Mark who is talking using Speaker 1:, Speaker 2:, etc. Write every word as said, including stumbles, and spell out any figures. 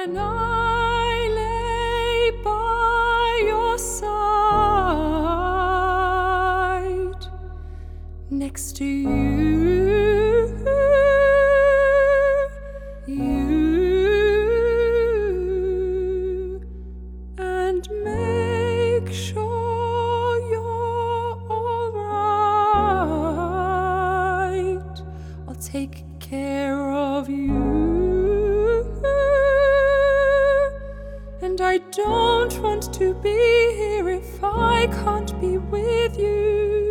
Speaker 1: when I lay by your side, next to you, you, and make sure you're all right. I'll take care of you, and I don't want to be here if I can't be with you.